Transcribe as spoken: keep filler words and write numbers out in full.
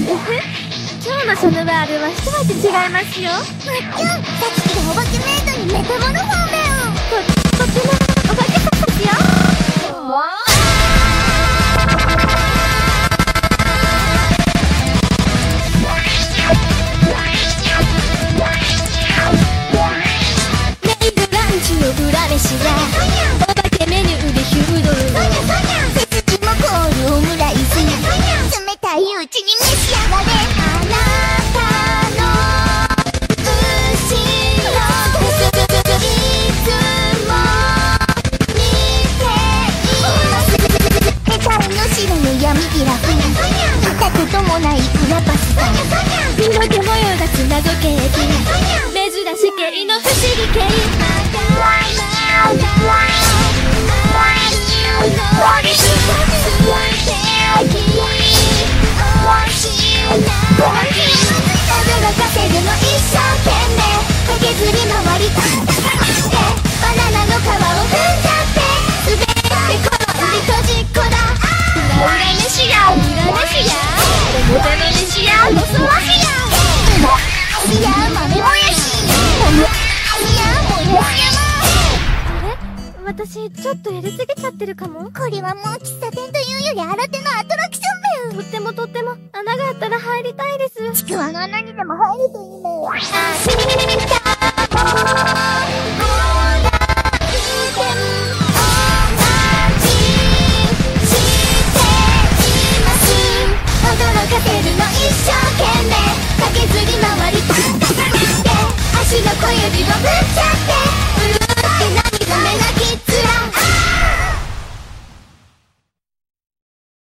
今日のシャヌバールは一味違いますよ。 まっきゅん、さっきのお化けメイドにメタモルフォーメをと、とってもお化けさんですよ。メイドランチの裏飯はお化けメニューでヒュードル。 背筋もコールオムライス、冷たいうちに召し上がれ。あなたの後ろいつも見ています得体の知らぬ闇ピラフ、見たこともないクラパスタ、 色気模様がつ謎ケーキ、珍し系の不思議系。 驚かせるの一生懸命駆けずり回りたってバナナの皮を踏んじゃって滑って転んで閉じっこだ。裏裏飯や裏飯や表の飯やボスワシや飯や豆もやし豆もやしやもやしやも。 あれ、私ちょっとやりすぎちゃってるかも。 これはもう喫茶店というより新手のアトラクションだよ。 とってもとっても穴があったら入りたいです。 ちくわの穴にでも入るといいね。あー